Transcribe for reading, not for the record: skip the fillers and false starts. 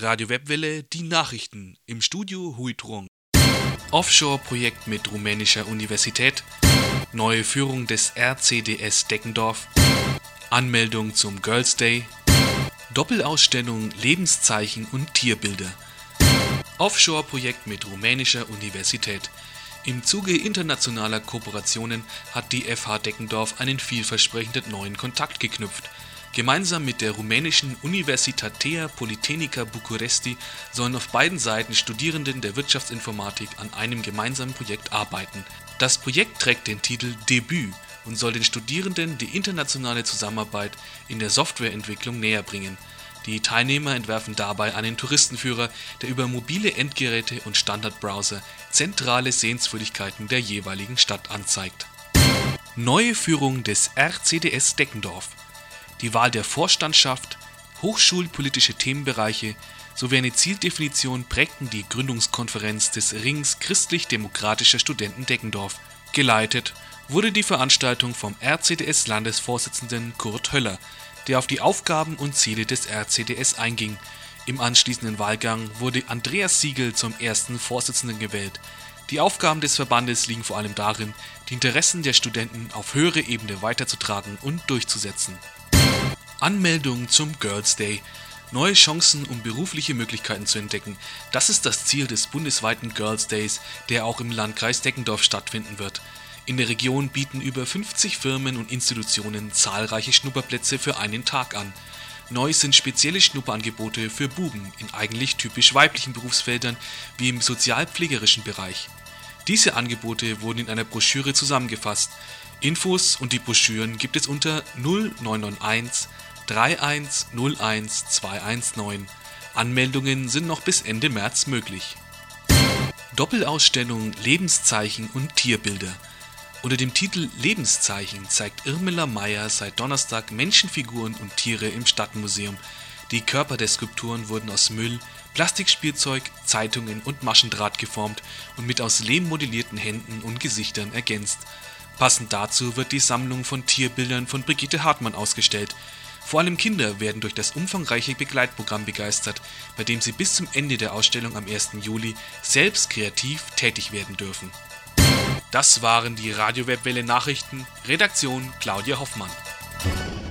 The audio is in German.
Radio Webwelle, die Nachrichten. Im Studio Huitrong. Offshore-Projekt mit rumänischer Universität. Neue Führung des RCDS Deckendorf. Anmeldung zum Girls Day. Doppelausstellung Lebenszeichen und Tierbilder. Offshore-Projekt mit rumänischer Universität. Im Zuge internationaler Kooperationen hat die FH Deckendorf einen vielversprechenden neuen Kontakt geknüpft. Gemeinsam mit der rumänischen Universitatea Politehnica Bucuresti sollen auf beiden Seiten Studierenden der Wirtschaftsinformatik an einem gemeinsamen Projekt arbeiten. Das Projekt trägt den Titel Debüt und soll den Studierenden die internationale Zusammenarbeit in der Softwareentwicklung näher bringen. Die Teilnehmer entwerfen dabei einen Touristenführer, der über mobile Endgeräte und Standardbrowser zentrale Sehenswürdigkeiten der jeweiligen Stadt anzeigt. Neue Führung des RCDS Deckendorf. Die Wahl der Vorstandschaft, hochschulpolitische Themenbereiche sowie eine Zieldefinition prägten die Gründungskonferenz des Rings Christlich-Demokratischer Studenten Deckendorf. Geleitet wurde die Veranstaltung vom RCDS-Landesvorsitzenden Kurt Höller, der auf die Aufgaben und Ziele des RCDS einging. Im anschließenden Wahlgang wurde Andreas Siegel zum ersten Vorsitzenden gewählt. Die Aufgaben des Verbandes liegen vor allem darin, die Interessen der Studenten auf höhere Ebene weiterzutragen und durchzusetzen. Anmeldung zum Girls Day. Neue Chancen, um berufliche Möglichkeiten zu entdecken. Das ist das Ziel des bundesweiten Girls Days, der auch im Landkreis Deckendorf stattfinden wird. In der Region bieten über 50 Firmen und Institutionen zahlreiche Schnupperplätze für einen Tag an. Neu sind spezielle Schnupperangebote für Buben in eigentlich typisch weiblichen Berufsfeldern wie im sozialpflegerischen Bereich. Diese Angebote wurden in einer Broschüre zusammengefasst. Infos und die Broschüren gibt es unter 0991 3101 219. Anmeldungen sind noch bis Ende März möglich. Doppelausstellung Lebenszeichen und Tierbilder. Unter dem Titel Lebenszeichen zeigt Irmela Meyer seit Donnerstag Menschenfiguren und Tiere im Stadtmuseum. Die Körper der Skulpturen wurden aus Müll, Plastikspielzeug, Zeitungen und Maschendraht geformt und mit aus Lehm modellierten Händen und Gesichtern ergänzt. Passend dazu wird die Sammlung von Tierbildern von Brigitte Hartmann ausgestellt. Vor allem Kinder werden durch das umfangreiche Begleitprogramm begeistert, bei dem sie bis zum Ende der Ausstellung am 1. Juli selbst kreativ tätig werden dürfen. Das waren die Radio Webwelle Nachrichten. Redaktion Claudia Hoffmann.